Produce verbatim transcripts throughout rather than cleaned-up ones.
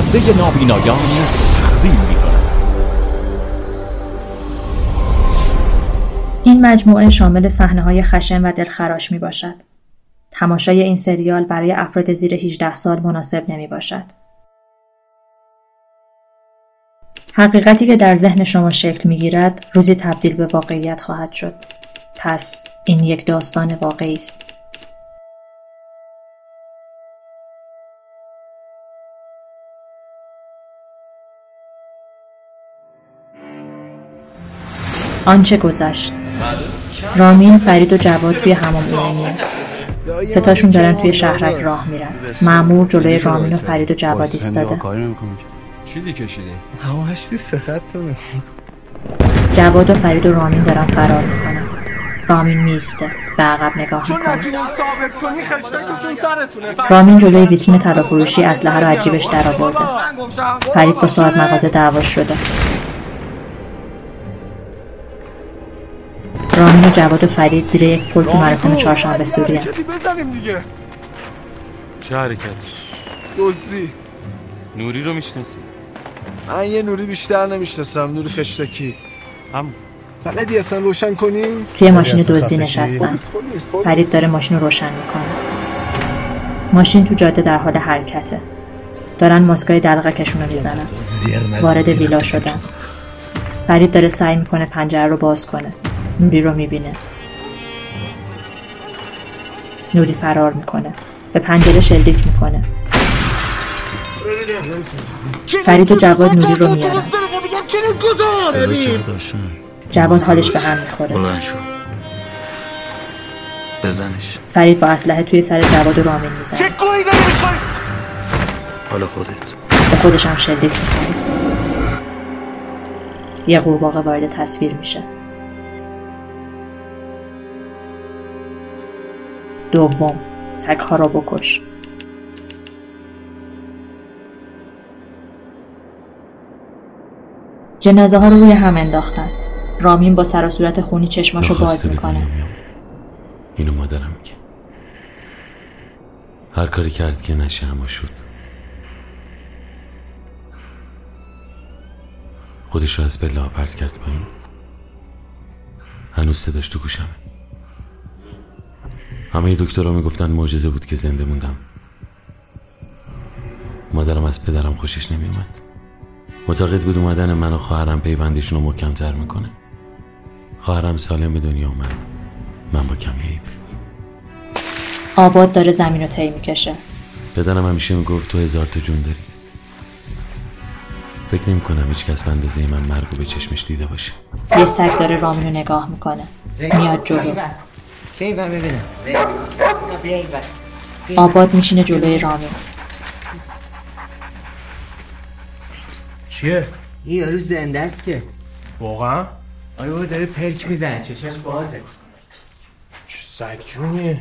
پرده نابینایان تقدیم می‌کند. این مجموعه شامل صحنه‌های خشن و دلخراش میباشد. تماشای این سریال برای افراد زیر هجده سال مناسب نمیباشد. حقیقتی که در ذهن شما شکل میگیرد روزی تبدیل به واقعیت خواهد شد. پس این یک داستان واقعی است. آنچه گذشت. رامین، فرید و جواد توی حمام عمومیه. ستاشون دارن توی شهرک راه میرن. مأمور جلوی رامین و فرید و جواد ایستاده. چیزی کشیده؟ همه‌اش سه خطه. جواد و فرید و رامین دارن فرار میکنن. رامین میسته، به عقب نگاه میکنه. رامین جلوی ویترین طلا-فروشی اسلحه رو از جیبش درآورده. فرید با صاحب مغازه دعوا شده. رامین و جواد و فرید زیر یک پل تو مراسم چهارشنبه سوری هست. چه حرکتی؟ دوزی. نوری رو میشناسی؟ من یه نوری بیشتر نمیشناسم. نوری خشتکی. هم بلدی اصلا روشن کنی؟ توی ماشین دزدی نشستن. فرید داره ماشین رو روشن میکنه. ماشین تو جاده در حال حرکته. دارن ماسکای دلغکشون رو میزنن. وارد ویلا شدن. فرید داره سعی میکنه پنجره رو باز کنه. نوری رو میبینه. نوری فرار میکنه. به پنجره شلیک میکنه. فرید و جواد نوری رو میارن. جواد حالش به هم میخوره. بزنش. فرید با اسلحه توی سر جواد و رامین میزنه. حالا خودت. به خودش هم شلیک میکنه. یه قورباغه وارد تصویر میشه. دوم، سگ‌ها را بکش. جنازه ها رو روی هم انداختن. رامین با سر و صورت خونی چشماشو باز میکنه. اینو مادرم میگه. هر کاری کرد که نشه اما شد. خودش رو از پله پرت کرد پایین. هنوز صداش تو گوشمه. همه دکترها میگفتن معجزه بود که زنده موندم. مادرم از پدرم خوشش نمیومد. معتقد بود اومدن من و خواهرم پیوندشون رو محکم‌تر میکنه. خواهرم سالم به دنیا اومد. من با کمی عیب. آباد داره زمین رو طی میکشه. پدرم همیشه میگفت تو هزار تا جون داری. فکر نمی کنم هیچ کس به اندازه من مرگ رو به چشمش دیده باشه. یه سگ داره رامین رو نگاه میکنه. میاد جلو. آباد میشینه جلوی رامین. چیه؟ این یارو زنده است که. واقعا؟ آره بابا داره پرچ میزنه، چشاش بازه. چه سگ جونیه؟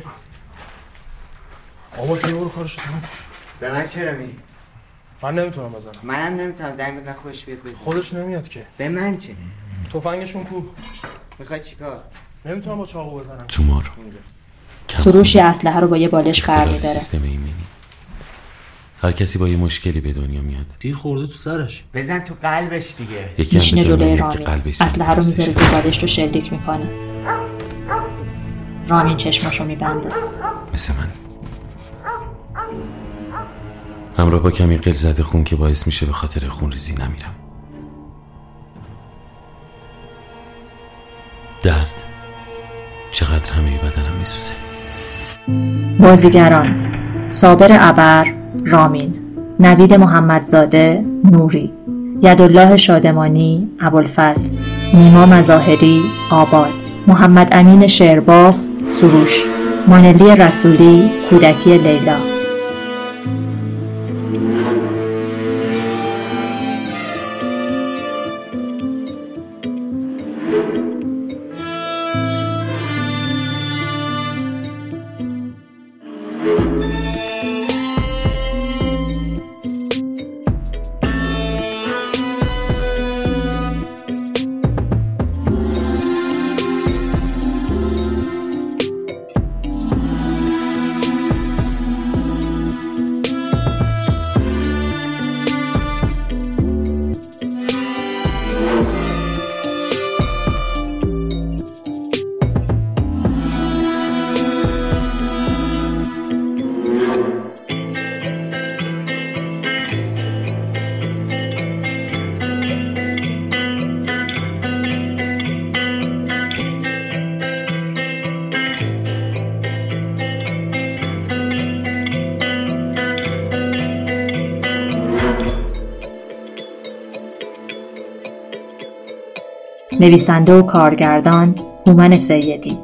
آباد که برو کارشو تمام. به من چرا میگی؟ من نمیتونم بزنم. منم نمیتونم، زنگ بزن خودش بیاد بزن. خودش نمیاد که. به من چه؟ تفنگشون کو؟ میخوای چیکار؟ نمیتونم با چاقو بزنم. تومار. سروش یه اسلحه رو با یه بالش برمی‌داره. سیستم ایمنی. هر کسی با یه مشکلی به دنیا میاد. تیر خورده تو سرش. بزن تو قلبش دیگه. میشینه جلوی رامین. اسلحه رو میذاره تو بالش رو شلیک میکنه. رامین چشماشو میبنده. مثل من. همراه با کمی غلظت خون که باعث میشه به خاطر خون ریزی نمیرم. درد چقدر همه بدنم میسوزه. بازیگران: صابر ابر رامین، نوید محمدزاده نوری، یدالله شادمانی ابوالفضل، نیما مظاهری آباد، محمد امین شعرباف سروش، مانلی رسولی کودکی لیلا. نویسنده و کارگردان هومن سیدی.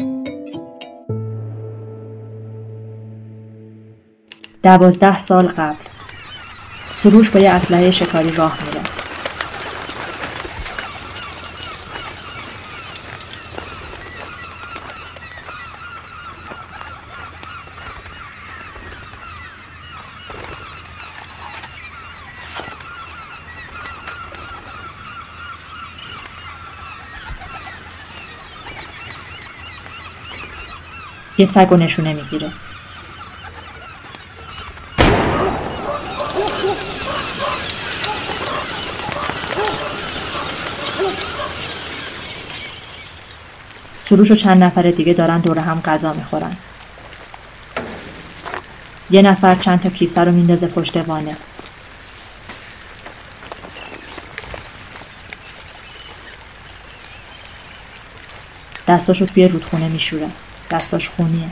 دوازده سال قبل سروش با یه اسلحه شکاری راه میره. یه سگ و نشونه میگیره. سروش و چند نفر دیگه دارن دور هم غذا میخورن. یه نفر چند تا کیسه رو میندازه پشت وانه. دستاشو توی رودخونه میشوره. دستاش خونیه.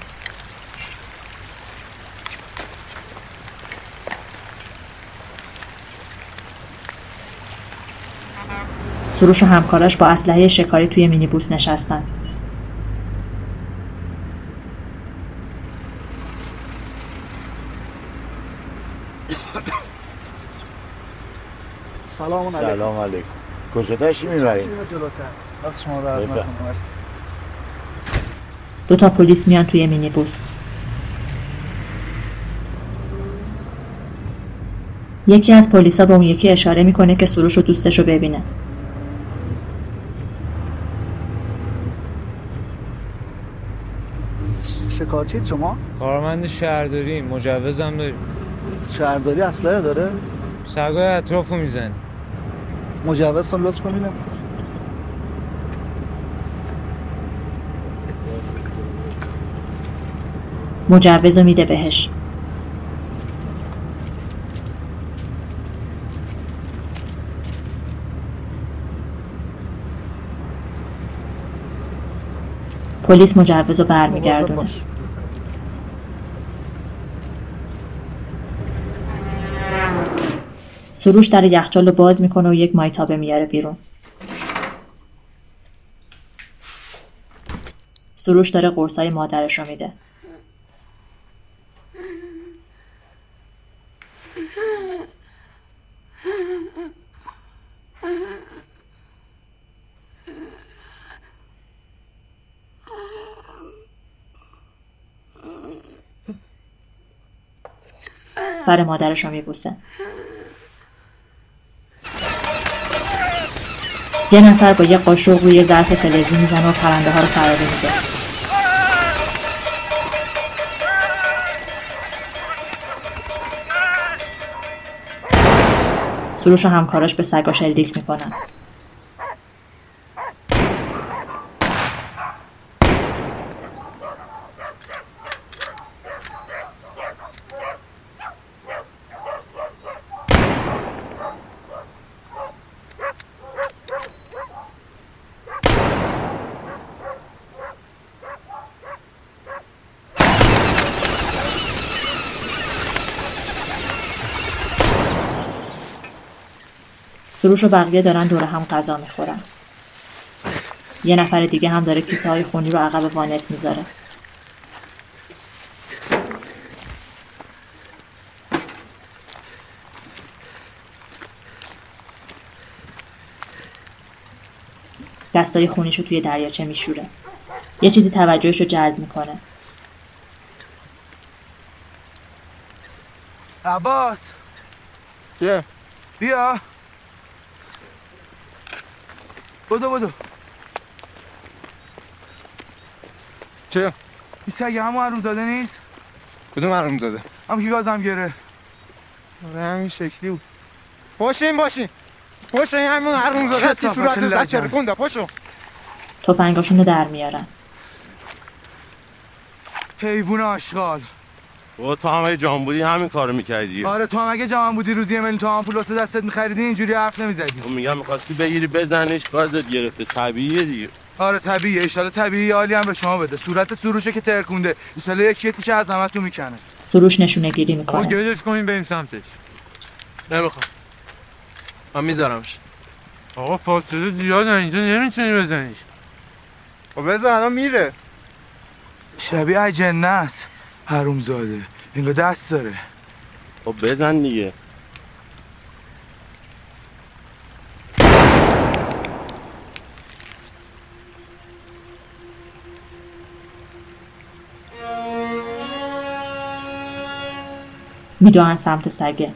سروش و همکاراش با اسلحه شکاری توی مینیبوس نشستن. سلام علیکم. سلام علیکم. کجا تشریف میبرید؟ جلوتر. از شما درد نکنم. دو تا پلیس میان توی مینیبوس. یکی از پلیسا به اون یکی اشاره میکنه که سروش و دوستشو ببینه. شکارچید شما؟ کارمند شهرداری، مجوزم داریم. شهرداری اسلحه داره؟ سگای اطرافو میزنه. مجوزتون لطف کنید. مجوزو میده بهش. پلیس مجوزو برمیگردونه. سروش در یخچال رو باز میکنه و یک مایتابه میاره بیرون. سروش داره قرصای مادرش رو میده. سر مادرش رو میبوسه. یه نفر با یه قاشق روی ظرف فلزی میزنه و پرنده ها رو فراری میده. سروش و همکاراش به سگا شلیک میکنن. سروش و بقیه دارن دور هم غذا میخورن. یه نفر دیگه هم داره کیسه های خونی رو عقب وانت میذاره. دستای خونیشو توی دریاچه میشوره. یه چیزی توجهشو جلب میکنه. عباس یه بیا بدو بدو. چه؟ این سگ همون حرومزاده نیست؟ کدوم حرومزاده؟ هم که گازم گره. آره همین شکلی بود. پاشین باشین پاشین همون حرومزاده هستی صورت زچه رکنده پاشو. تفنگاشون رو در میارن. حیوون آشغال. و تو هم اگه جوان بودی همین کارو میکردی. آره تو هم اگه جوان بودی روزی یه میلیون تومان پول واسه دستت میخریدی اینجوری حرف نمیزدی. اون میگم میخواستی بگیری بزنش گازت گرفته طبیعیه دیگه. آره طبیعیه. ان شاءالله طبیعی عالی هم به شما بده. صورت سروشه که ترکونده. ان شاءالله یکی تیکه از همتون میکنه. سروش نشونه گیری میکنه. آقا گردش کنین بریم سمتش. نمیخوام. من میذارمش. آقا فاصله زیاده اینجا نمیتونی بزنیش. خب بزن الان میره. شبیه اجنه است حرومزاده، اینگاه دست داره. خب بزن دیگه. میدوئن سمت سگه.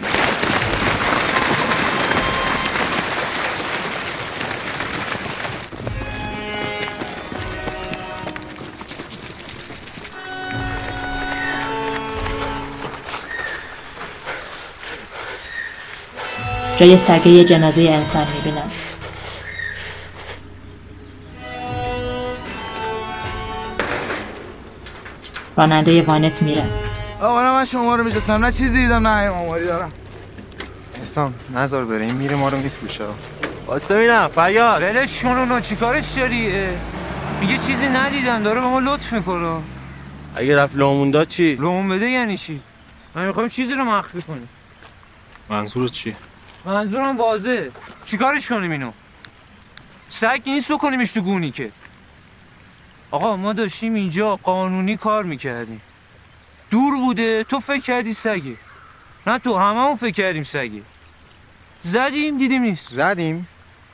جای سگه یه جنازه انسان میبینن. راننده وانت میره. آقا من شما رو میشستم، نه چیزی دیدم نه آماری دارم. حسام نذار بره، این میره ما رو میفروشه. واسه ببینم فیاض ولش کن اونو، چیکارش داری؟ میگه چیزی ندیدم، داره به ما لطف میکنه. اگه رفت لومون داد چی؟ لومون بده یعنی چی؟ من میخوایم چیزی رو مخفی کنیم. منظورت چی؟ منظورم واضحه. چیکارش کنیم اینو؟ سگ نیست بکنیمش تو گونی که. آقا ما داشتیم اینجا قانونی کار میکردیم. دور بوده، تو فکر کردی سگه. نه تو هممون فکر کردیم سگه. زدیم دیدیم نیست. زدیم؟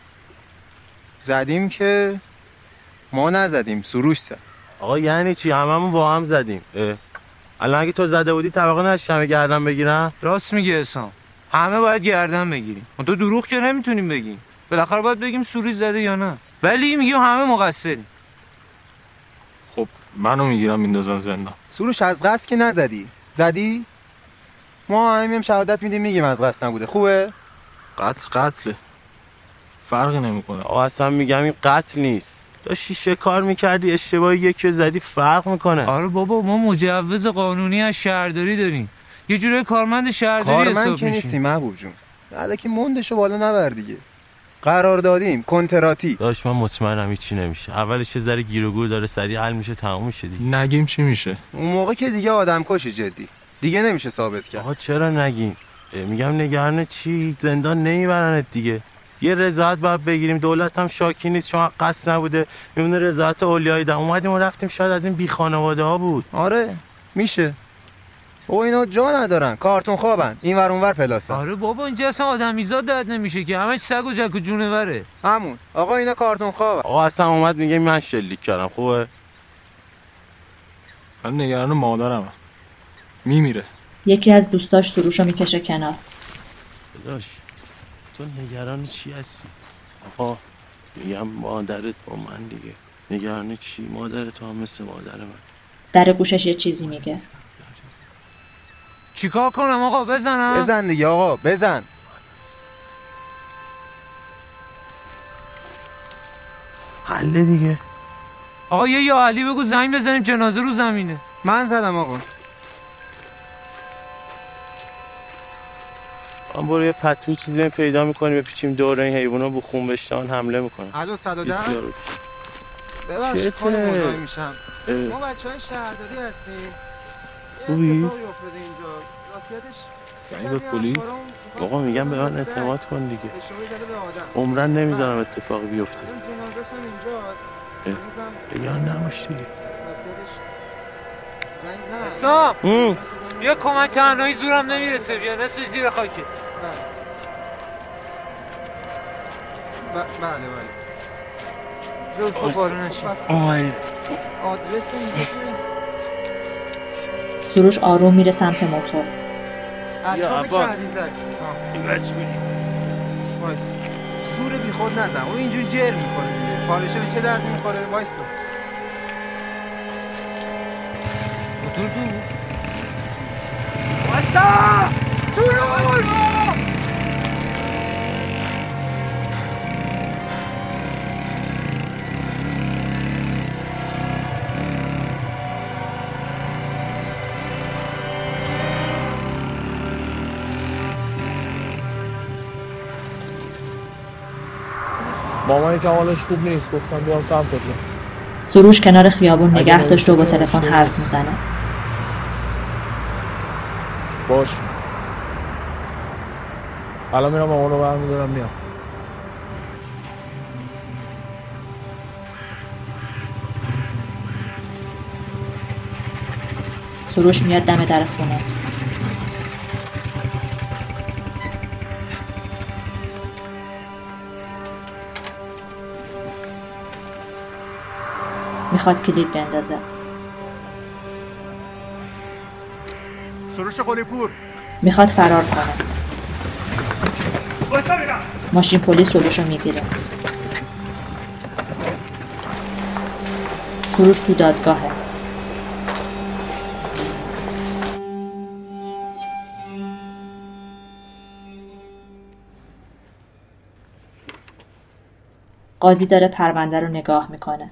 زدیم که ما نزدیم، سروش زد. آقا یعنی چی؟ هممون با هم زدیم. الان اگه تو زده بودی طبقه نشتم گردن بگیرم؟ راست میگه حسام. همه باید گردن بگیریم. تو دروغ که نمیتونیم بگیم. بالاخره باید بگیم سروش زده یا نه. ولی میگیم همه مقصریم. خب منو میگیرم میندازن زندان. سروش از قصد که نزدی. زدی؟ ما همیم شهادت میدیم میگیم از قصد نبوده. خوبه؟ قتل قتله. فرقی نمیکنه. آقا اصلا میگم این قتل نیست. داشتی شکار میکردی اشتباهی یکی زدی فرق میکنه. آره بابا ما مجوز قانونی از شهرداری داریم. یه جوری کارمند شهرداری حساب کارمند که نیستی محبوب جون. الکی موندشو بالا نبر دیگه. قرار دادیم کنتراتی. داش من مطمئنم هیچی نمیشه. اولش یه ذره گیر و گور داره، سریع حل میشه، تموم میشه دیگه. نگیم چی میشه؟ اون موقع که دیگه آدم کشی جدی. دیگه نمیشه ثابت کرد. آقا چرا نگیم؟ میگم نگران چی؟ زندان نمیبرنت دیگه. یه رضایت باید بگیریم، دولت هم شاکی نیست، شما قصد نبوده میمونه رضایت اولیای ده. اومدیم و رفتیم، شاید از این بی خانواده ها بود. آره میشه. او اینا جا ندارن، کارتون خوابن، این ور اون ور پلاسن. آره بابا اینجا اصلا آدمیزاد درد نمیشه که، همه سگ و جک و جونوره. همون آقا اینا کارتون خوابن. آقا اصلا اومد میگه من شلیک کردم. خوبه؟ من نگران مادرم. میمیره. یکی از دوستاش سروشو میکشه کنار. داداش تو نگران چی هستی؟ آقا میگم مادرت با من دیگه. نگران چی؟ مادرت هم مثل مادر من. در گوشش یه چیزی میگه. چیکار کنم آقا؟ بزنم؟ بزن دیگه آقا بزن. حله دیگه. آقا یه یا علی بگو زنگ بزنیم، جنازه رو زمینه. من زدم آقا. من برو یه پتو چیزی پیدا میکنیم بپیچیم دور این حیونا، بو خون بشتن حمله میکنن. الو صد و ده ببخشید خانم مزاحم میشم. اه. ما بچهای شهرداری هستیم. خوبی؟ اتفاقی افتاده اینجا. راستیتش زنگ زد پلیس؟ آقا میگم به من اعتماد کن دیگه. اشاره زده به آدم. عمرن نمیذارم اتفاقی بیفته. اون جنازه‌ش هم اینجاست. یا نماش دیگه. سام بیا کمک، تنهایی زورم نمیرسه، بیا نصف زیر خاکی. بله بله. لطفا پاره نشین. آی آدرس اینجا. سروش آروم میره سمت موتور. اطراف که عزیزک. این بچه بودی. وایس. زور بی خود نزن. اون اینجوری جر میکنه دیگه. پالشه به چه دردی میخوره؟ وایس. موتور تو. وایسا! سروش! مامانی که حالش خوب نیست، گفتم بیام سمتتون. سروش کنار خیابون نگه داشت و با تلفن حرف میزنه. باش. الان میرم مامانو برمیدارم میام. سروش میاد دم در خونه. میخواد کلید بندازه. سروش قلی پور میخواد فرار کنه. ماشین پلیس سروش رو میگیره. سروش تو دادگاهه. قاضی داره پرونده رو نگاه میکنه.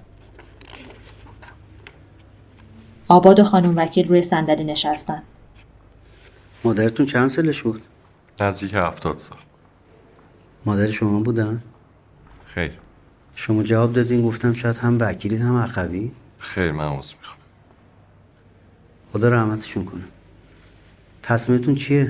آباد و خانم وکیل روی صندلی نشستن. مادرتون چند سالش بود؟ نزدیک هفتاد سال. مادر شما بودن؟ خیر. شما جواب دادین گفتم شاید هم وکیلید هم اخوی؟ خیر من عذر میخوام. خدا رحمتشون کنه. تصمیمتون چیه؟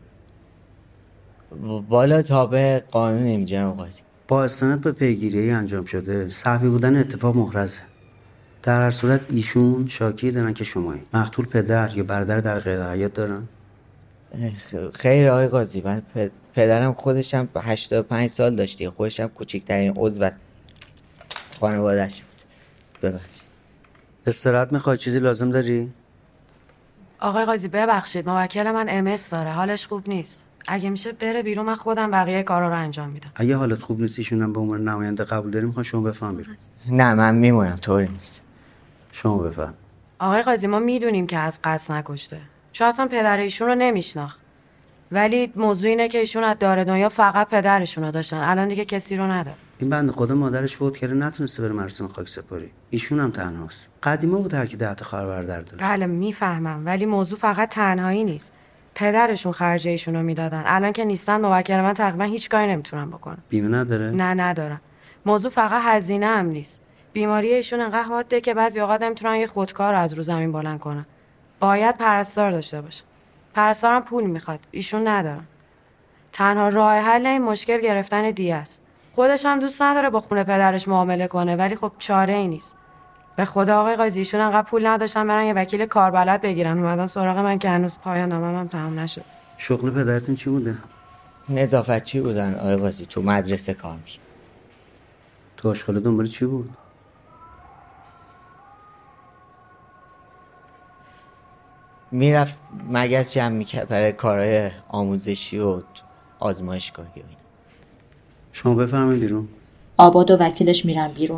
والا تابع قانونیم جناب قاضی. با استناد به پیگیری انجام شده صحفی بودن اتفاق محرزه. در هر صورت ایشون شاکی دارن که شمایی. مقتول پدر یا برادر در قید حیات دارن؟ خیر آقای قاضی، من پدرم خودشم هشتاد و پنج سال داشتی، خودشم کوچکترین عضو خانواده‌اش بود. ببخشید. استراحت میخوای؟ چیزی لازم داری؟ آقای قاضی ببخشید، موکل من ام اس داره، حالش خوب نیست. اگه میشه بره بیرون، من خودم بقیه کارا رو انجام میدم. اگه حالت خوب نیست ایشونم به عنوان نماینده قبول داریم، میخوام شما بفهم بیرون. نه من میمونم، طوری نیست. شما بفهم. آقای قاضی ما میدونیم که از قصد نکشته، چون اصلا پدر ایشون رو نمیشناخت، ولی موضوع اینه که ایشون از دار دنیا فقط پدرشون رو داشتن، الان دیگه کسی رو نداره. این بنده خدا مادرش فوت کرده، نتونسته بره مراسم خاکسپاری. ایشون هم تنهاست. قدیما بود هر کی ده تا خواهر برادر داشت. بله میفهمم، ولی موضوع فقط تنهایی نیست. پدرشون خرج ایشون رو میدادن، الان که نیستن موکل من تقریبا هیچ کاری نمیتونم بکنم. بیمه نداره؟ نه ندارم. موضوع فقط هزینه هم نیست. بیماری ایشون انقدر حاده که بعضی اوقات نمیتونن یه خودکار از رو زمین بلند کنن. باید پرستار داشته باشه. پرستارم پول میخواد، ایشون ندارن. تنها راه حل این مشکل گرفتن دیه است. خودش هم دوست نداره با خونه پدرش معامله کنه، ولی خب چاره ای نیست. به خدا آقای قاضی ایشون انقدر پول نداشتن برن یه وکیل کاربلد بگیرن، اومدن سراغ من که هنوز پایان نامم هم تمام نشد. شغل پدرتون چی بوده؟ نظافتچی بودن آقای قاضی، تو مدرسه کار می‌کرد. تو آشغال دنبال چی بود؟ میرفت مگس جمع میکرد برای کارهای آموزشی و آزمایشگاهی و اینا. شما بفهمید بیرون. آباد و وکیلش میرن بیرون.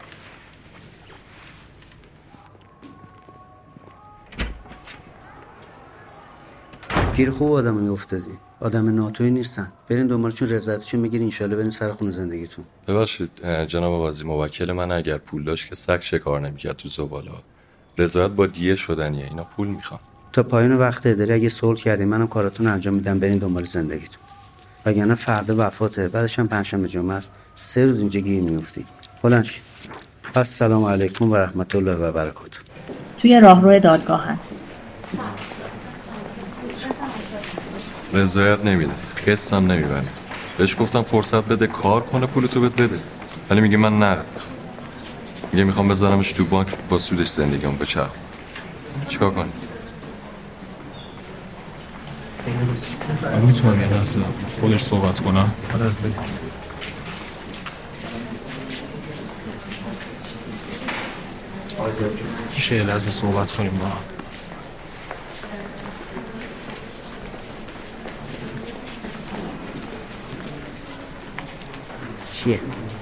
گیر خوب آدمی افتادی. آدم ناتوی نیستن. برین دنبالشون رضایتشون میگیرین، انشالله برین سر خونه زندگیتون. ببخشید جناب قاضی، موکل من اگر پول داشت که سگ شکار نمیکرد تو زباله. رضایت با دیه شدنیه، اینا پول میخوان. تا پایان وقت داری، اگه صلح کردین منم کاراتون رو انجام میدم، برین دنبال زندگیتون. وگرنه فردا وفاته، بعدش هم پنجشنبه جمعه است، سه روز اینجا گیر میافتی. بلند شید. السلام علیکم و رحمت الله و برکاته. توی راهرو دادگاهن. رضایت نمیده، قسط هم نمیبره. بهش گفتم فرصت بده کار کنه پولتو بده بده، ولی میگه من نقد میخوام. میگه میخوام بذارمش تو بانک با سودش زندگیمو بچرخونم. چیکار کنیم؟ من میتونم یه لحظه خودش صحبت کنم؟ میشه یه لحظه صحبت کنیم با هم؟ چیه؟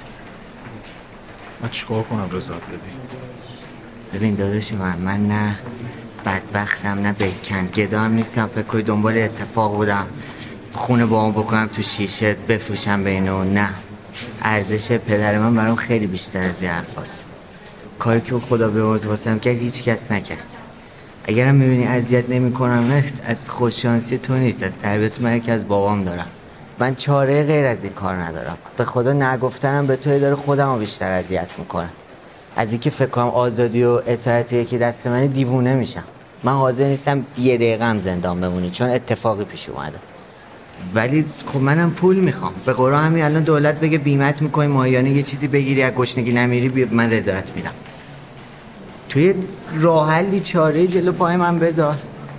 من چیکار کنم رضایت بدی؟ ببین داداش من من نه بدبختم نه بکن گدا هم نیستم، فکر کنی دنبال اتفاق بودم خونه با اون بکنم تو شیشه بفروشم به اینو. نه، ارزش پدر من برام خیلی بیشتر از این حرفاست. کاری که خدا به ارز واسم کرد هیچ کس نکرد. اگرم میبینی اذیت نمی‌کنم از خوششانسی تو نیست، از تربیت من که از بابام دارم. من چاره غیر از این کار ندارم. به خدا نگفتنم به توی داره خودم رو بیشتر اذیت میکنم. از اینکه فکر کنم آزادی و اسارت یکی دست من دیوونه میشم. من حاضر نیستم یه دقیقه هم زندان بمونی چون اتفاقی پیش اومده. ولی خب منم پول میخوام. به قرآن همین الان دولت بگه بیمت میکنی ماهیانه یه چیزی بگیری از گشنگی نمیری، من رضایت میدم. توی راه حلی چاره جلو پای من بذار.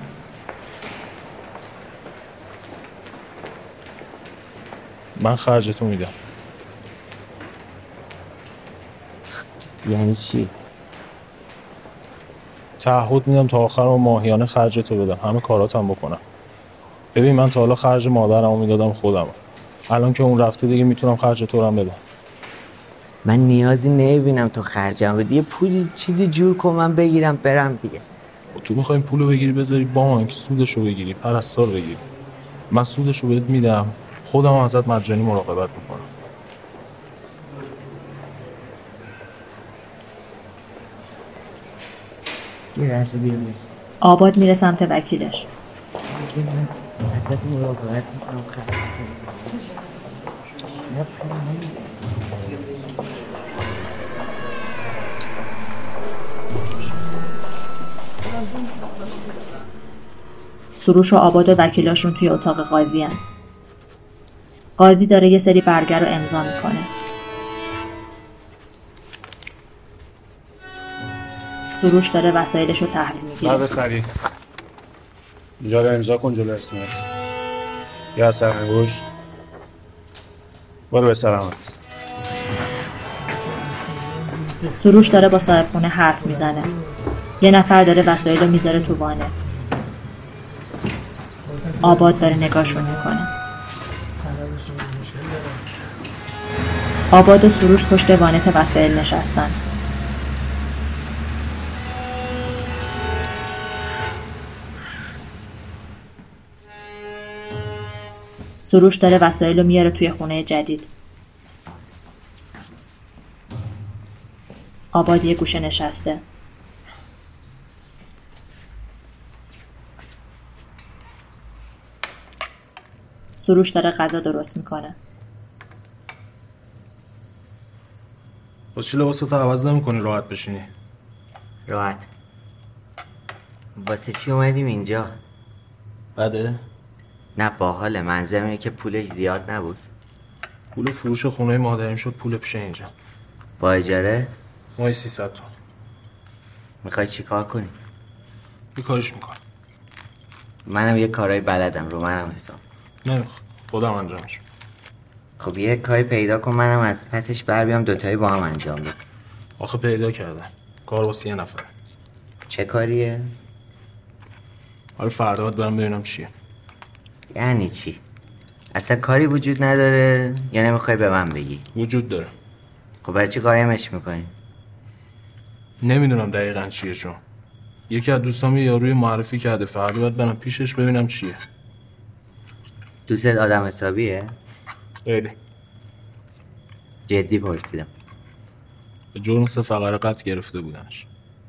من خرجتو میدم. یعنی چی؟ تعهد میدم تا آخر و ماهیانه خرجتو بدم، همه کاراتم بکنم. ببین من تا حالا خرج مادرمو میدادم خودم، الان که اون رفته دیگه میتونم خرج تو رو بدم. من نیازی نمیبینم تو خرجم بدی، یه پولی چیزی جور کن من بگیرم برم دیگه. تو میخوای پولو بگیری بذاری بانک، سودشو بگیری، پرستار بگیری. من سودشو بهت میدم، خودم ازت مجانی مراقبت میکنم. آباد میره سمت وکیلش. ازت مراقبت میکنم. سروش و آباد و وکیلاشون توی اتاق قاضی هن. قاضی داره یه سری برگه رو امضا میکنه. سروش داره وسایلش رو تحویل میگیره. برو سریع اینجا رو امضا کن جلو اسمت. یا اثر انگشت. برو به سلامت. سروش داره با صاحب خونه حرف میزنه. یه نفر داره وسایل رو میذاره تو وانه. آباد داره نگاهشون میکنه. آباد و سروش پشت وانت وسایل نشستن. سروش داره وسایل رو میاره توی خونه جدید. آباد یه گوشه نشسته. سروش داره غذا درست میکنه. با چی لباساتو عوض نمیکنی راحت بشینی؟ راحت؟ واسه چی اومدیم اینجا؟ بده؟ نه باحاله، منظرم اینه که پولش زیاد نبود. پول فروش خونه مادریم شد پول پیش اینجا. با اجاره؟ ماهی سیصد تومن. میخوای چی کار کنی؟ یه کارش میکنم. منم یه کارهای بلدم، رو منم حساب. نمیخوام، خودم انجامش. خب یه کاری پیدا کن منم از پسش بر بیام دوتایی با هم انجام بدیم. آخه پیدا کردم کار واسه یه نفر. چه کاریه؟ حالا فردا باید برم ببینم چیه. یعنی چی؟ اصلا کاری وجود نداره یا نمیخوای به من بگی؟ وجود داره. خب برای چی قایمش میکنی؟ نمیدونم دقیقاً چیه، چون یکی از دوستام یه یاروی معرفی کرده، فردا باید برم پیشش ببینم چیه. دوستت آدم حسابیه؟ خیلی. جدی پرسیدم. به جرم سه فقره قتل گرفته بودنش.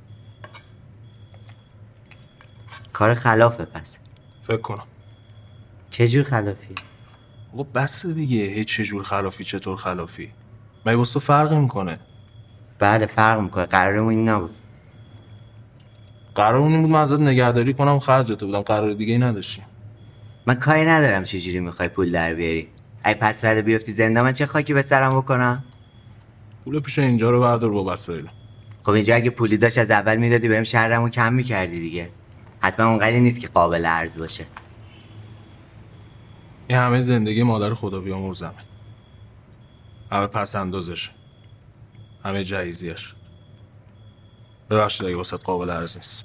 کار خلافه پس؟ فکر کنم. چه جور خلافی؟ خب بس دیگه، هیچ چه جور خلافی چطور خلافی؟ مگه واسه فرق میکنه؟ بله فرق میکنه، قرارمون این نبود. قرارمون این بود من ازت نگهداری کنم و خرجت بودم، قرار دیگه ای نداشتیم. من کاری ندارم چجوری میخوای پول در بیاری. ای پس فردا بیفتی زنده من چه خاکی به سرم بکنم؟ پول پیش اینجا رو بردار با وسایل. خب اینجا اگه پولی داشت از اول میدادی بهم شرمو کم میکردی دیگه. حتما اونقدر نیست که قابل ارز باشه. این همه زندگی مادر خدا بیامرزمه. همه پس اندازش، همه جهیزیش. ببخشید اگه واسه قابل ارز نیست.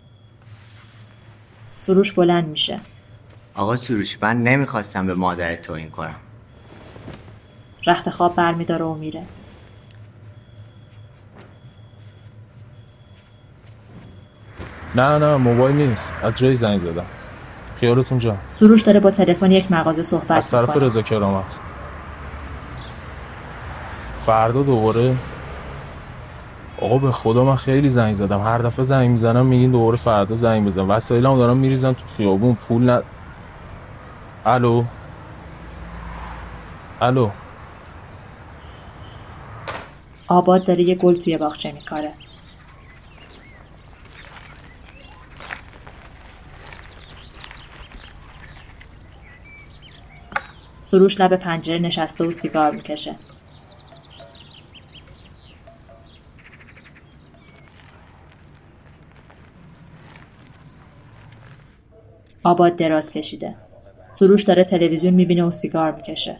سروش بلند میشه. آقا سروش من نمیخواستم به مادر توهین کنم. رخت خواب برمیداره و میره. نه نه موبایل نیست، از جای زنگ زدم. خیالتون جا. سروش داره با تلفن یک مغازه صحبت میکنه. از طرف رضا کرامت. فردا دوباره. آقا به خدا من خیلی زنگ زدم، هر دفعه زنگ میزنم میگین دوباره فردا زنگ بزن. وسایلمو دارم میریزن تو خیابون، پول ن... الو الو. آباد داره یه گل توی باغچه میکاره. سروش لب پنجره نشسته و سیگار میکشه. آباد دراز کشیده. سروش داره تلویزیون میبینه و سیگار میکشه.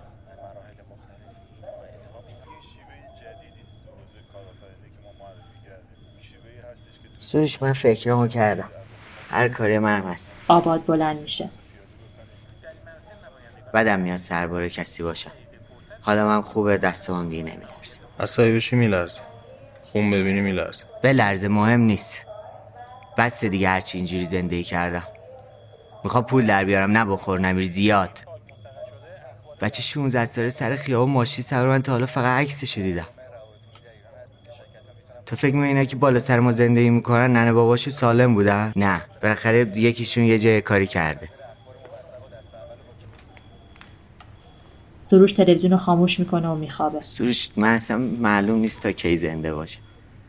سروش من فکرامو کردم. هر کاری منم هست. آباد بلند میشه. بدم میاد سرباره کسی باشم. حالا من خوبه دستم دیگه نمیلرزه. عصبی بشی میلرزه. خون ببینی میلرزه. به لرزه مهم نیست. بس دیگه هرچی اینجوری زندگی کردم. میخوام پول در بیارم نه بخور نمیر زیاد. بچه شونزده ساله سر خیابون ماشین سوار من تا حالا فقط عکسشو دیدم. تو فکر می‌کنی اینا که بالا سر ما زندگی میکنن ننه باباشو سالم بودن؟ نه بالاخره یکیشون یه جای کاری کرده. سروش تلویزیون رو خاموش میکنه و میخوابه. سروش من اصلا معلوم نیست تا کی زنده باشه.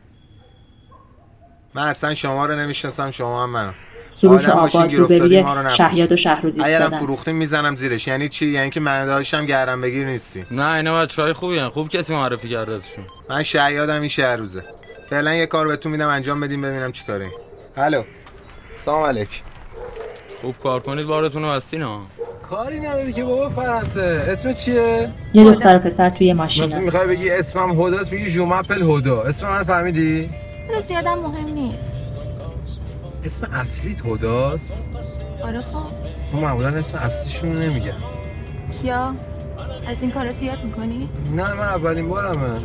من اصلا شما رو نمیشناسم، شما هم منو. سروش و آباد روبروی شهیاد و شهروزی ایستادن. اگرم فروختیم میزنم زیرش. یعنی چی؟ یعنی که من داشتم گردن بگیر نیستی. نه اینا بچهای خوبی ان. خوب کسی معرفی کردتشون. من شهیادم این شهروزه. فعلا یه کار بهتون میدم انجام بدیم ببینم چیکاره. الو. سلام علیک. خوب کار کنید بارتون رو بستین ها. کاری نداری که بابا فرانسه. اسم چیه؟ یه دختر و پسر توی ماشینه. مثلا میخوای بگی اسمم هداست میگی جومپل هدا. اسم من فهمیدی؟ درست یادم مهم نیست. اسم اصلیت هداست؟ آره خب. خب معمولا اسم اصلیشون رو نمیگن. کیا؟ از این کارا زیاد میکنی؟ نه من اولین بارمه.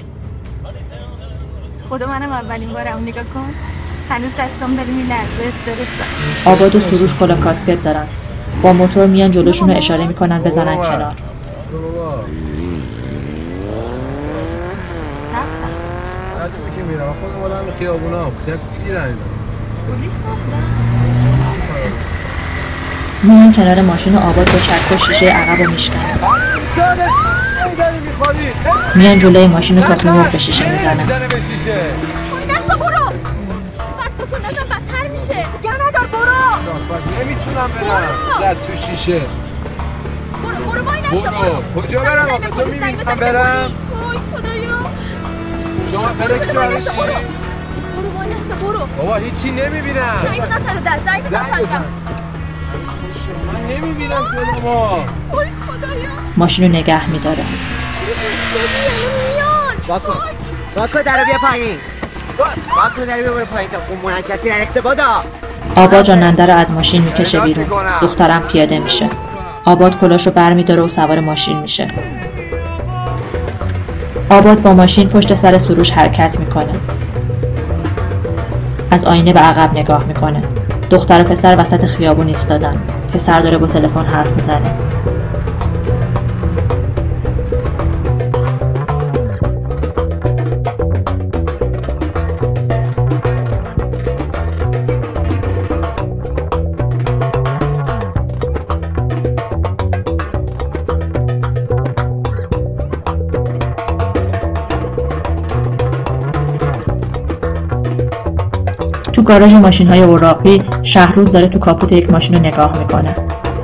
خدا منم اولین بارم. نگاه کن هنوز دستم داره میلرزه. استرس دارم. آباد و سروش کلا کاسکت دارن. با موتور میان جلوشون رو اشاره میکنن بزنن کنار. بابا رفتم. بعد که میرم خودم بالا هم خیابونام خفی رنیدم. پلیس نبودن؟ میان کنار ماشین و آباد با چرخ و شیشه عقب رو میشکنن. میان جلوی ماشین و تخم مرغ به شیشه میزنن. نسا برو. وقت کن نزن بدتر میشه. دیگه ندار برو. نمیتونم برم. زد تو شیشه. برو برو وای نسا برو. کجا برم آخه تو میمیتونم برم. وای خدایا. شما پرکشو برشی. برو وای نسا برو. بابا هیچی نمیبینم. زنگ بزن صد و ده. زنگ بزن صد و ده. من نمیبینم شما. وای خدایا. ماشین رو نگه میداره. چرا فرستادی میان؟ واکو واکو درو بیا پایین. واکو درو بیا پایین تا خون منعکسی نریخته بادا. آباد راننده رو از ماشین میکشه بیرون. دخترم پیاده میشه. آباد کلاشو برمیداره و سوار ماشین میشه. آباد با ماشین پشت سر سروش حرکت میکنه. از آینه به عقب نگاه میکنه. دختر و پسر وسط خیابون ایستادن. پسر داره با تلفن حرف میزنه. تو گاراژ ماشین‌های اوراقی شهروز داره تو کاپوت یک ماشین رو نگاه میکنه.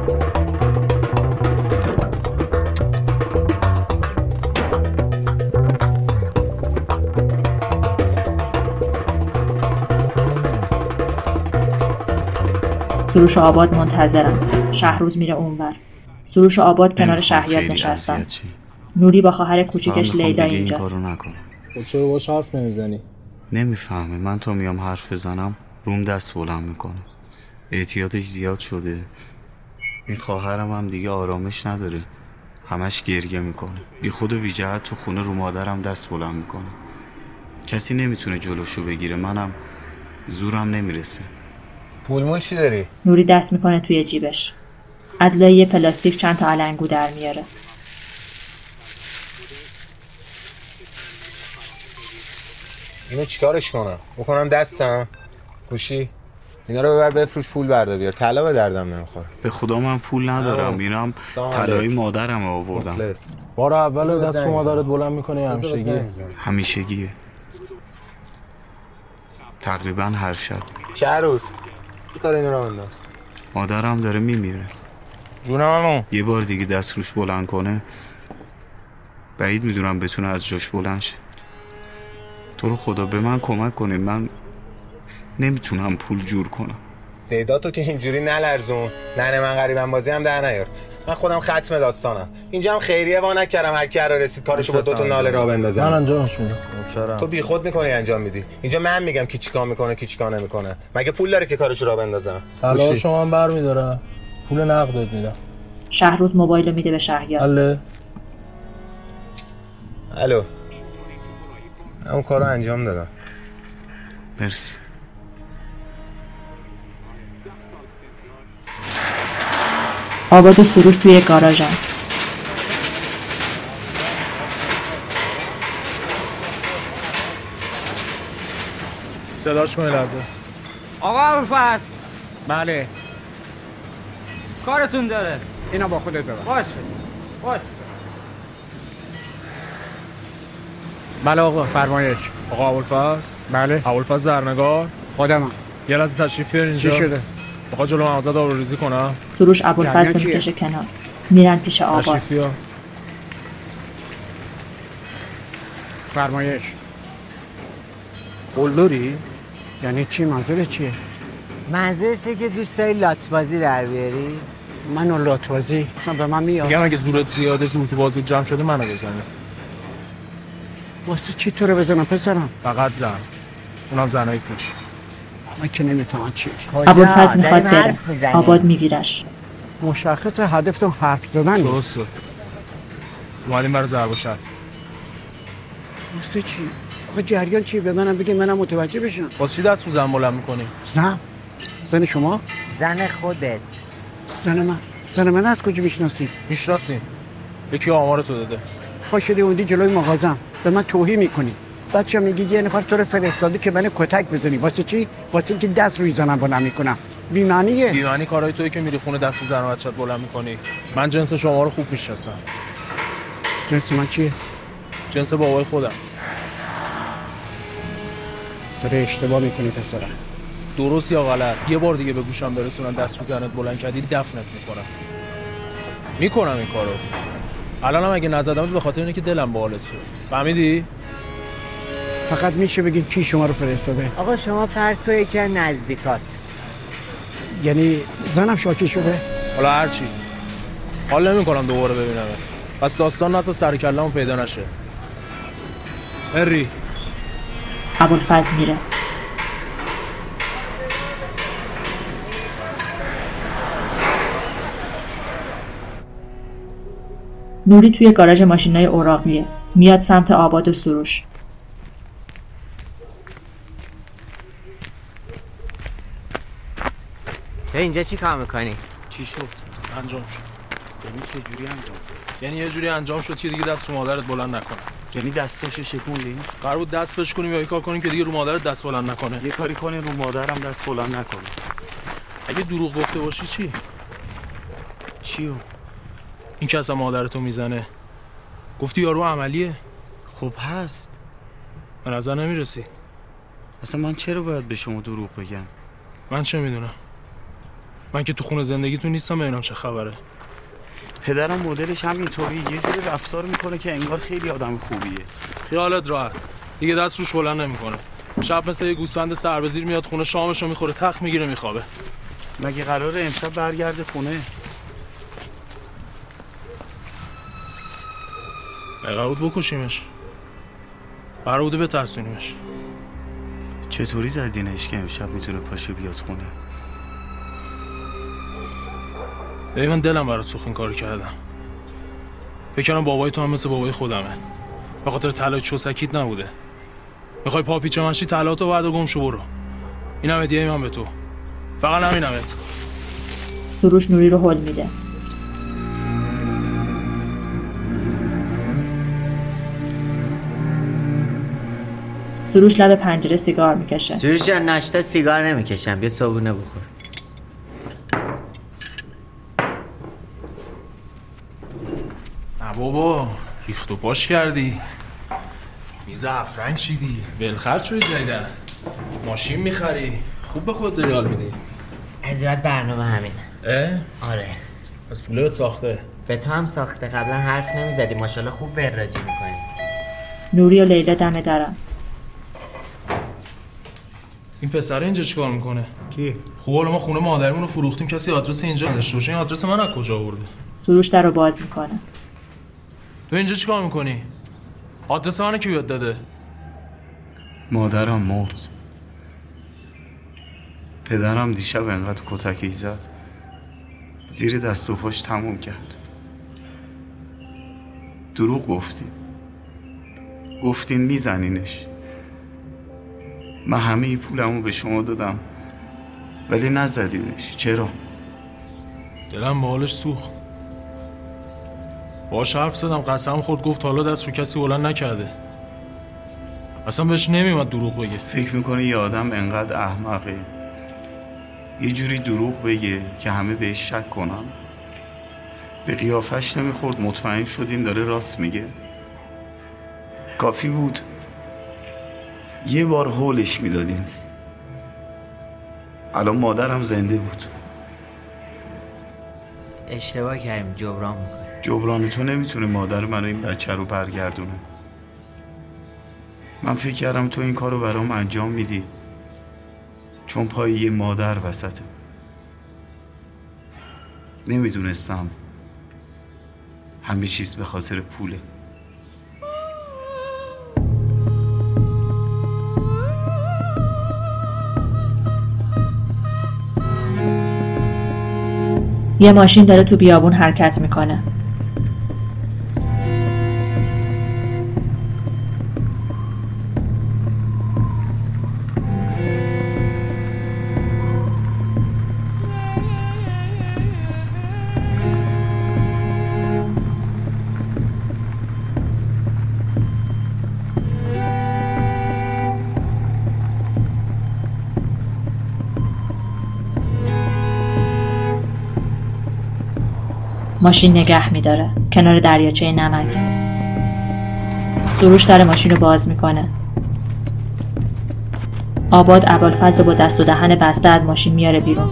سروش و آباد منتظرن. شهروز میره اونور. سروش و آباد کنار شهیاد نشستن. نوری با خواهر کوچیکش لیلا اینجاست. خب چرا باش حرف نمیزنی؟ نمیفهمه. من تا میام حرف بزنم روم دست بلند میکنه. اعتیادش زیاد شده. این خواهرم هم دیگه آرامش نداره. همش گریه میکنه. بی خود و بی جهت تو خونه رو مادرم دست بلند میکنه. کسی نمیتونه جلوشو بگیره. منم زورم نمیرسه. پول مول چی داری؟ نوری دست میکنه توی جیبش. از لایه پلاستیک چند تا علنگو در میاره. اینو چیکارش کنم؟ بکنم دستم؟ گوشی؟ اینا رو ببر بفروش پول بردا بیار. طلا به دردم نمیخوره. به خدا من پول ندارم. میرم طلای مادرم آوردم. بار اول دست رو مادرت بلند میکنه همیشگیه؟ همیشگیه. تقریبا هر شب. چه روز؟ کی کار اینو رو انداز؟ مادرم داره میمیره. جونم عمو. یه بار دیگه دست روش بلند کنه بعید میدونم بتونه از جاش بلند شه. تو رو خدا به من کمک کنید. من نمیتونم پول جور کنم. صداتو که اینجوری نلرزون. نه من غریبم بازی هم در نیار. من خودم ختم داستانم. اینجا هم خیریه وا نکردم، هر کی را رسید کارشو با دو تا ناله راه بندازم. من انجامش میدم. چرا؟ تو بیخود میکنی انجام میدی. اینجا من میگم کی چیکار میکنه کی چیکار نمیکنه. مگه پول داره که کارشو راه بندازم؟ طلا شما هم برمی‌داره. پول نقد بهت میدم. شهروز موبایل رو میده به شهریار. الو. الو. اون کارو انجام دادم. مرسی. آباد و سروش توی گاراژن. صداش کنی لحظه. آقا ابوالفضل. بله. کارتون داره. اینا با خودت ببر. باشه. باشه. بله آقا فرمایش. آقا ابوالفضل؟ بله. ابوالفضل زرنگار؟ خودمم. یه لحظه تشریف بیار اینجا. چی شده؟ بخواد جلو مغازه آبروریزی کنم. سروش ابوالفضل رو میکشه کنار. میرن پیش آباد. تشریف بیار. فرمایش. قلدری؟ یعنی چی؟ منظورت چیه؟ منظورشه که دوست داری لاتبازی در بیاری؟ منو لاتبازی؟ اصلا به من میاد. میگم اگه زورت زیاده زورت بازی جمع شده منو بزنه. واسه چی تو رو بزنم پسرم؟ فقط زن. اونم زنایی کش. من که نمیتونم چی. ابوالفضل میخواد بره. آباد میگیرش. مشخص هدفتون حرف زدن نیست. درسته. اومدیم برای ضرب و شتم. واسه چی؟ آقا جریان چی؟ به منم بگی منم متوجه بشم. واسه چی دست رو زن بلند میکنی؟ زن؟ زن شما؟ زن خودت. زن من؟ زن من از کجا میشناسی؟ میشناسی. یکی آمارتو داده. پا شدی اوندی جلوی مغازم به من توهین میکنی. بچه میگی یه نفر تو رو فرستاده که منو کتک بزنی. واسه چی؟ واسه اینکه دست روی زنم بلند میکنم. بی معنیه. بی معنی کارهای تویی که میری خونه دست رو زن و بچه‌ت بلند میکنی. من جنس شما رو خوب میشناسم. جنس من چیه؟ جنس بابای خودم. داره اشتباه میکنی پسرم. درست یا غلط یه بار دیگه به گوشم برسونن دست رو زنت بلند کردی دفنت میکنم. میکنم این کارو. الانم اگه نزدمت به خاطر اینه که دلم با حالت شد. فهمیدی؟ فقط میشه بگین کی شما رو فرستاده؟ آقا شما فرض کنید یکی از نزدیکات. یعنی زنم شاکی شده؟ حالا هرچی. حال نمیکنم دوباره ببینم. پس داستان اصلا سر کله‌مون پیدا نشه. هری. ابوالفضل میره. نوری توی گاراژ ماشینای اوراقیه. میاد سمت آباد و سروش. تو اینجا چی کار میکنی؟ چی شد؟ انجام شد. یعنی چه جوری انجام شد؟ یعنی یه جوری انجام شد که دیگه دست رو مادرت بلند نکنه. یعنی دستاشو شکوندی؟ قرار بود دست بهش کنیم یا یه کار کنیم که دیگه رو مادرت دست بلند نکنه. یه کاری کنی رو مادرم دست بلند نکنه. اگه دروغ گفته باشی چی؟ چیو؟ این که اصلا مادرتو میزنه. گفتی یارو عملیه؟ خب هست. به نظر نمیرسی. اصلا من چرا باید به شما دروغ بگم؟ من چه میدونم؟ من که تو خونه زندگیتون نیستم ببینم چه خبره. پدرم مدلش همینطوری یه جوری رفتار میکنه که انگار خیلی آدم خوبیه. خیالت راحت. دیگه دست روش بلند نمیکنه. شب مثل یه گوسفند سر به زیر میاد خونه شامشو میخوره تخت میگیره میخوابه. مگه قراره امشب برگرده خونه؟ قرار بود بکشیمش. قرار بوده بترسونیمش. چطوری زدینش که امشب میتونه پاشه بیاد خونه؟ ببین من دلم برات سوخت این کارو کردم. فکر کنم بابای تو هم مثل بابای خودمه. به خاطر طلای چوسکیت نبوده. میخوای پا پیچ منشی طلاتو بعد گم شو برو. اینم هدیه من به تو. فقط همینمت. سروش نوری رو هول میده. سروش لب پنجره سیگار میکشه. سروش جان ناشتا سیگار نمیکشم، بیا صبحونه بخور. نه بابا ریخت و پاش کردی. میز افرنگ چیدی. ولخرج شدی جدیدن. ماشین میخری. خوب به خود داری حال میدی. از بعد برنامه همینه. اه؟ آره. از پوله بهت ساخته. به تو هم ساخته. قبلا حرف نمیزدی ماشاءالله خوب وراجی میکنی. نوری و لیلا دم درن. این پسر اینجا چیکار میکنه؟ کی؟ خب حالا ما خونه مادرمون رو فروختیم، کسی آدرس اینجا نداشته باشه. این آدرس من از کجا آورده؟ سروش در رو باز میکنه. تو اینجا چیکار میکنی؟ آدرس منو کی یاد داده؟ مادرم مرد. پدرم دیشب انقدر کتکی زد زیر دست و پاش تموم کرد. دروغ گفتین گفتین میزنینش. من همه پولمو به شما دادم ولی نزدینش. چرا؟ دلم به حالش سوخت. باهاش حرف زدم، قسم خورد، گفت حالا دست رو کسی بلند نکرده. اصلا بهش نمیومد دروغ بگه. فکر میکنه یه آدم انقدر احمقه یه جوری دروغ بگه که همه بهش شک کنن؟ به قیافش نمیخورد مطمئن شدین داره راست میگه؟ کافی بود یه بار هولش میدادیم. الان مادرم زنده بود. اشتباه کردیم، جبران میکنه. جبران تو نمیتونه مادر من این بچه رو برگردونه. من فکر کردم تو این کار رو برام انجام میدی چون پای یه مادر وسطه. نمیدونستم همه چیز به خاطر پوله. یه ماشین داره تو بیابون حرکت میکنه. ماشین نگه میداره کنار دریاچه نمک. سروش در ماشین رو باز میکنه. آباد ابوالفضل با دست و دهن بسته از ماشین میاره بیرون.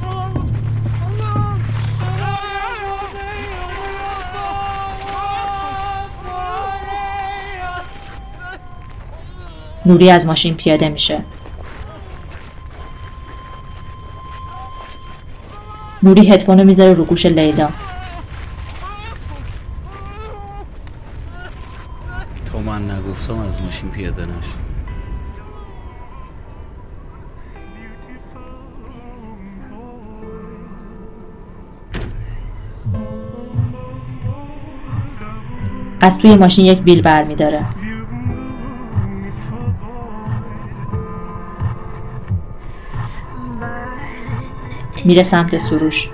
نوری از ماشین پیاده میشه. نوری هدفون رو میذاره رو گوش لیلا. تا من نگفتم از ماشین پیاده نشو. از توی ماشین یک بیل برمیداره. میره سمت سروش.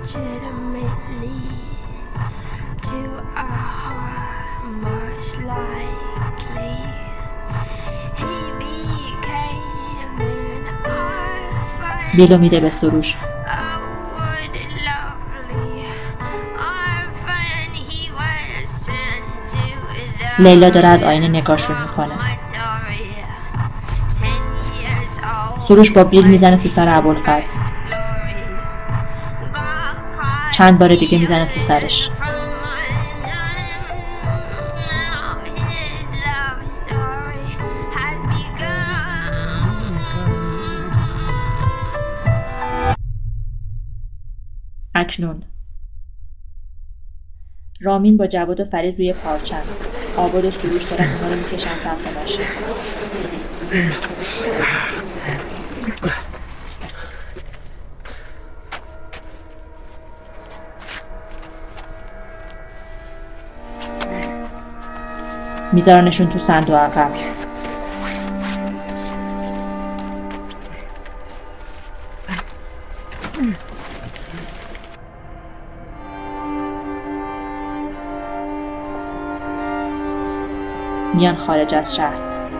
بیلو میده به سروش. لیلا داره از آینه نگاهشون میکنه. سروش با بیل میزنه تو سر ابوالفضل. چند بار دیگه میزنه تو سرش. اکنون رامین با جواد و فرید روی پارچن. آباد و سروش دارن اونا رو میکشن سمت ماشین. میذارنشون تو صندوق عقب. میان خارج از شهر.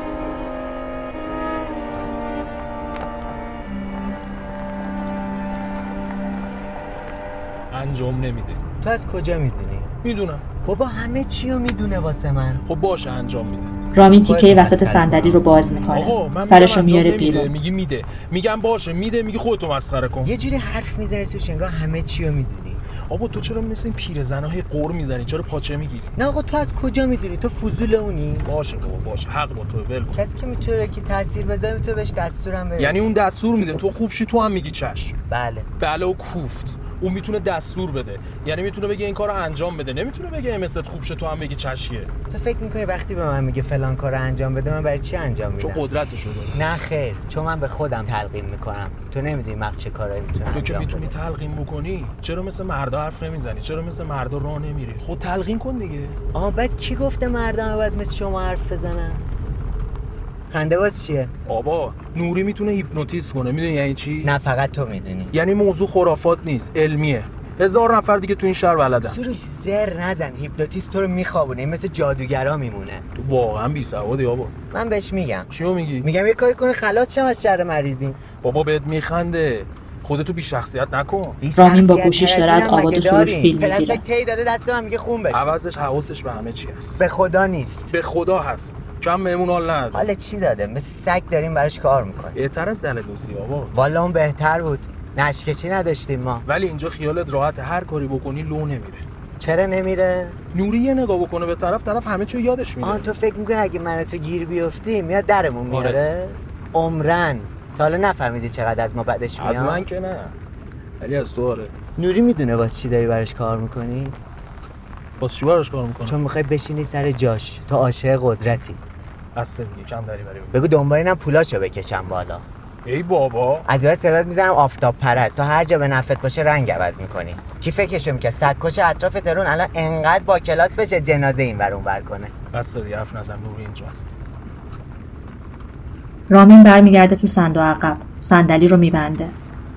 انجام نمیده. تو از کجا میدونی؟ میدونم. بابا همه چی رو میدونه واسه من. خب باشه انجام میده. رامین تیکه وسط صندلی رو باز میکنه. سرشو میاره بیرون. میگی میده. میگم باشه میده، میگی خودتو مسخره کن. یه جوری حرف میزنی تو انگار همه چی رو میدونی. آبا تو چرا مثل این پیرزنای قور میزنی؟ چرا پاچه میگیری؟ نه آقا تو از کجا میدونی؟ تو فضول اونی؟ باشه بابا باشه، حق با تو. ول کسی که میتونه که تاثیر بذاره تو بهش دستورم بده. یعنی اون دستور میده، تو خوب شی تو هم میگی چشم؟ بله. بله و کوفت. اون میتونه دستور بده، یعنی میتونه بگه این کارو انجام بده، نمیتونه بگه امست خوب شه تو هم بگی چشیه. تو فکر میکنی وقتی به من میگه فلان کارو انجام بده من برای چی انجام میدم؟ چون قدرتشو داره. نه خیر، چون من به خودم تلقین میکنم. تو نمیدونی مغز چه کارایی میتونه انجام بده. تو که میتونی تلقین بکنی، چرا مثل مردا حرف نمیزنی؟ چرا مثل مردا راه نمیری؟ خود تلقین کن دیگه. آها بعد کی گفته مردا باید مثل شما حرف بزنن؟ خنده باز چیه؟ بابا نوری میتونه هیپنوتیزم کنه، میدونی یعنی چی؟ نه فقط تو میدونی. یعنی موضوع خرافات نیست، علمیه. هزار نفر دیگه تو این شهر بلدن. سروش زر نزن، هیپنوتیزم تو رو میخوابونه، مثل جادوگرا میمونه. تو واقعا بی سوادی بابا. من بهش میگم. چیو میگی؟ میگم یه کاری کنه خلاص شم از شر مریضی. بابا بهت میخنده. خودتو بی شخصیت نکن. رامین با گوشیش داره از آباد و سروش فیلم میگیره. پلاستیک تی داده دست من میگه خون بشه. عوضش حواسش به همه چی هست. به خدا نیست. به خدا هست. کم مهمون حال نداره. حالا چی داده؟ مثل سگ داریم براش کار میکنیم. بهتر از دل دوستی بابا. والا اون بهتر بود. نشکچی نداشتیم ما. ولی اینجا خیالت راحت، هر کاری بکنی لو نمیره. چرا نمیره؟ نوری یه نگاه بکنه به طرف، طرف همه چیو یادش میره. آه تو فکر میکنی اگه من تو گیر بیفتی میاد درمون میاره؟ آره. عمرن تا حالا نفهمیدی چقدر از ما بدش میاد؟ از من که نه، ولی از تو آره. نوری میدونه واسه چی داری براش کار میکنی؟ واسه چی براش کار میکنی؟ چون میخوای بشینی سر جاش، تو عاشق قدرتی. اصلا دیگه کم داری برای بگو دنبال اینم پولاشو بکشم بالا. ای بابا از اون صدات میزنم آفتاب پرست، تو هر جا به نفعت باشه رنگ عوض میکنی. کی فکرشو میکنه سگکش اطراف ترون الان انقدر با کلاس بشه جنازه این ور اون ور کنه؟ بس دیگه حرف نزن، نوری اینجاست. رامین برمیگرده تو صندوق عقب، صندلی رو میبنده.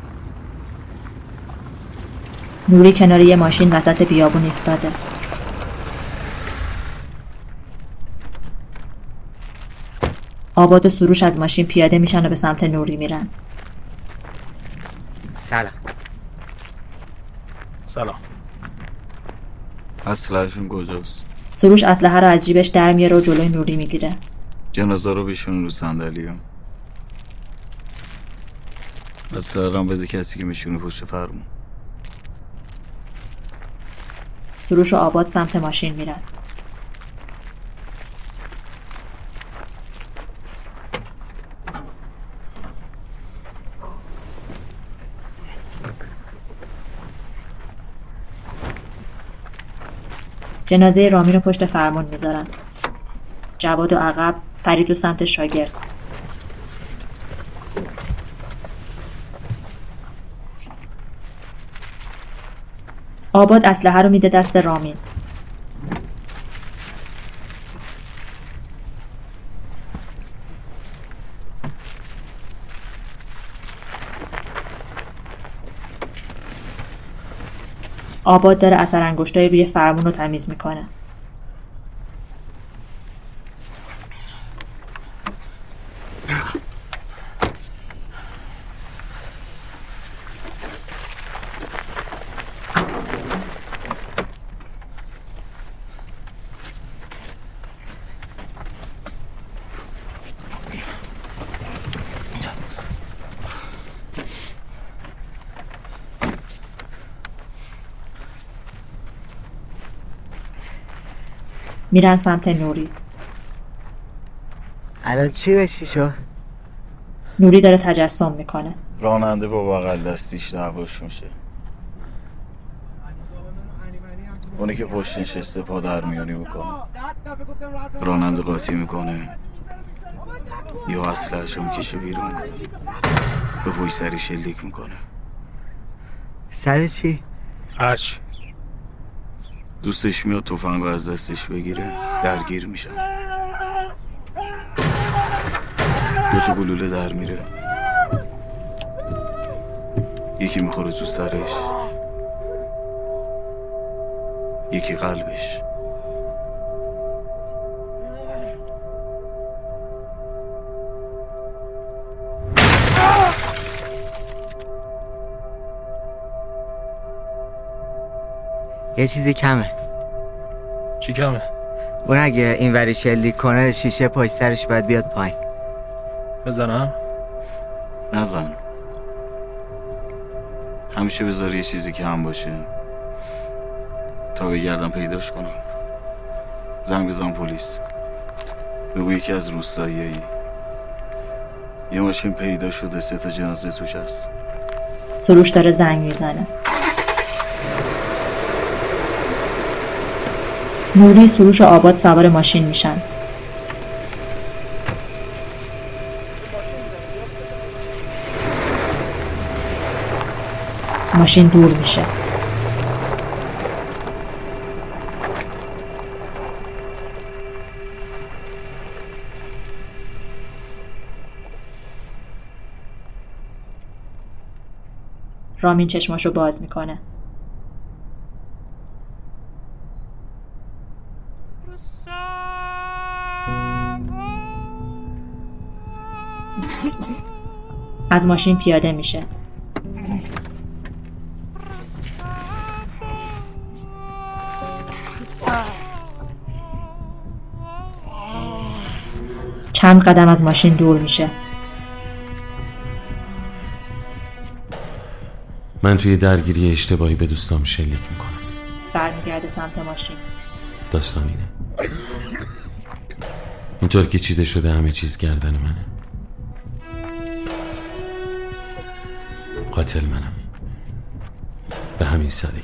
نوری کنار یه ماشین وسط بیابون ایستاده. آباد و سروش از ماشین پیاده میشن و به سمت نوری میرن. سلام. سلام. اسلحه‌شون کجاست؟ سروش اسلحه رو از جیبش در میاره و جلوی نوری میگیره. جنازه رو بشون رو صندلی. اسلحه رو بده کسی که میشونه پشت فرمون. سروش و آباد سمت ماشین میرن. جنازه رامین رو پشت فرمون میذارن. جواد و عقب، فرید و سمت شاگرد. آباد اسلحه رو میده دست رامین. آباد داره اثر انگشتای روی فرمون رو تمیز میکنه. میرن سمت نوری. الان چی بشی شد؟ نوری داره تجسم میکنه. راننده با بغل دستیش دعواش میشه. اونی که پشت نشسته پا در میانی میکنه. راننده قاطی میکنه یا اسلحه‌شو میکشه بیرون، به پشت سری شلیک میکنه. سر چی؟ هرچی. دوستش میاد تفنگو از دستش بگیره، درگیر میشن. دو تا گلوله در میره، یکی میخوره تو سرش، یکی قلبش. یه چیزی کمه. چی کمه؟ اون اگه این وری شلیک کنه شیشه پشت سرش باید بیاد پایین. بزنم؟ نزن. همیشه بذار یه چیزی کم باشه تا بگردم پیداش کنم. زنگ بزن پلیس، بگو یکی از روستاییایی یه ماشین پیدا شده، سه تا جنازه توش هست. سروش داره زنگ میزنه. نوری، سروش و آباد سوار ماشین میشن. ماشین دور میشه. رامین چشماشو باز میکنه. از ماشین پیاده میشه. چند قدم از ماشین دور میشه. من توی درگیری اشتباهی به دوستام شلیک میکنم. برمیگرده سمت ماشین. داستان اینه، اینطور که چیده شده همه چیز گردن منه. قاتل منم، به همین سادگی.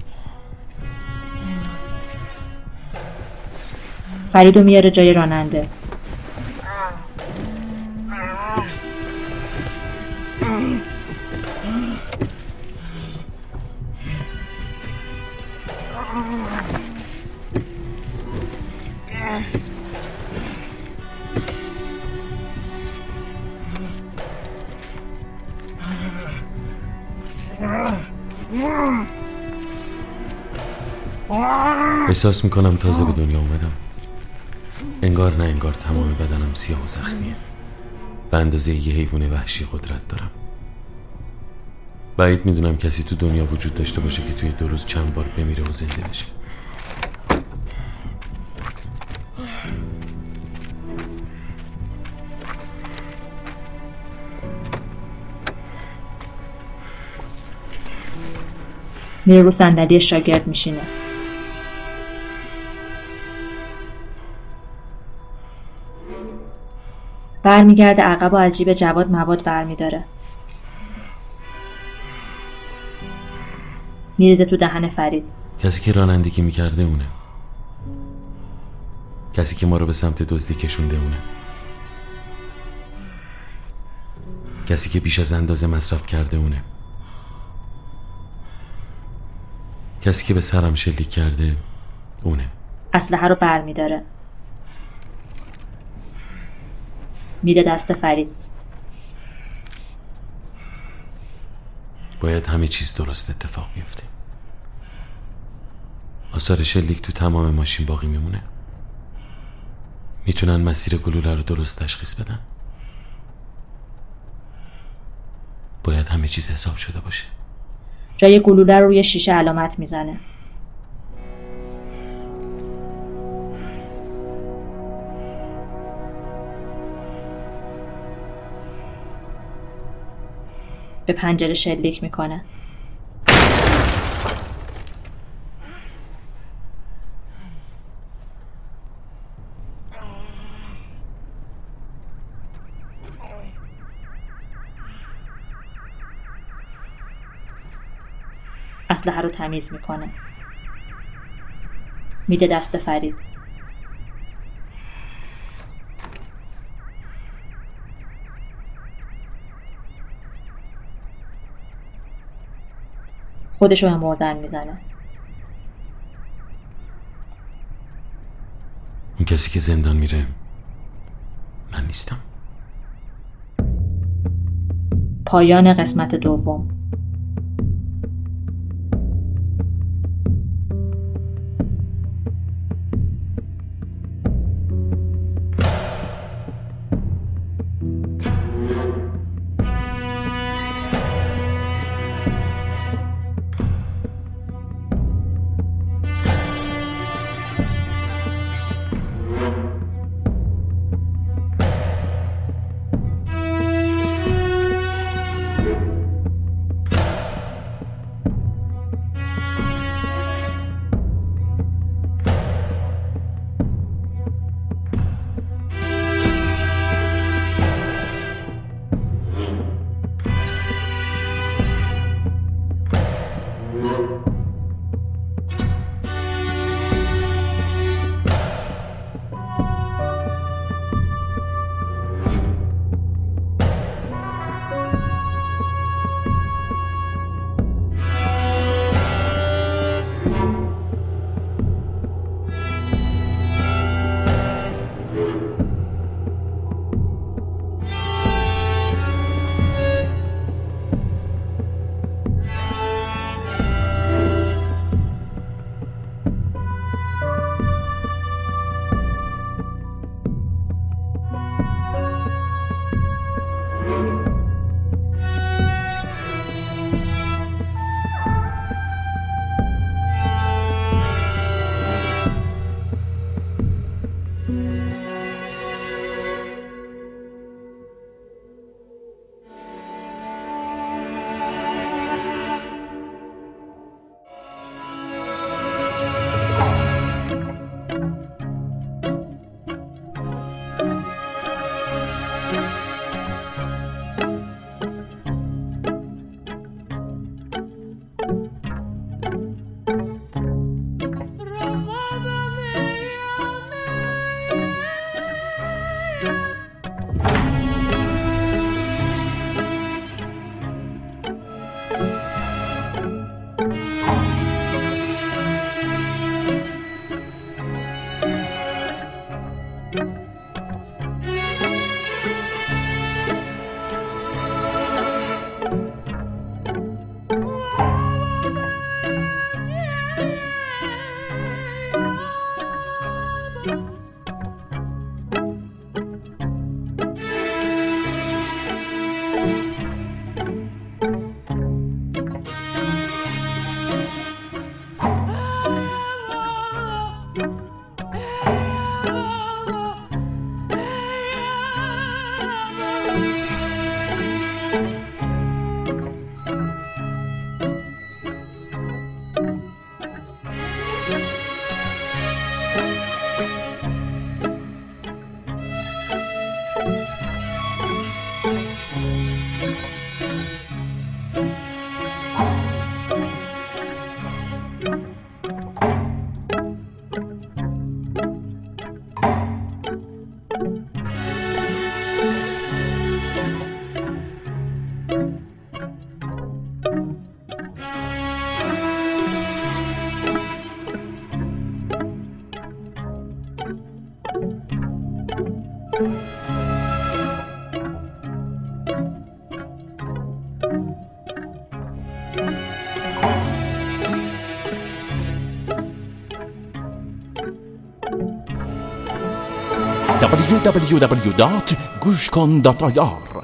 فریدو میاره جای راننده. احساس میکنم تازه به دنیا اومدم. انگار نه انگار تمام بدنم سیاه و زخمیه. به اندازه یه حیوان وحشی قدرت دارم. بعید میدونم کسی تو دنیا وجود داشته باشه که توی دو روز چند بار بمیره و زنده بشه. میره رو صندلی شاگرد میشینه. برمیگرده عقب و از جیب جواد مواد برمیداره. میریزه تو دهن فرید. کسی که رانندگی میکرده اونه. کسی که ما رو به سمت دزدی کشونده اونه. کسی که بیش از اندازه مصرف کرده اونه. کسی که به سرم شلیک کرده اونه. اسلحه رو برمیداره. میده دست فرید. باید همه چیز درست اتفاق بیفته. آثار شلیک تو تمام ماشین باقی میمونه. میتونن مسیر گلوله رو درست تشخیص بدن. باید همه چیز حساب شده باشه. جای گلوله رو روی شیشه علامت میزنه. به پنجره شلیک میکنه. اسلحه رو تمیز میکنه. میده دست فرید. خودش رو به مردن میزنه. اون کسی که زندان میره من نیستم. پایان قسمت دوم. دبلیو دبلیو دبلیو دات گوش کن دات آی آر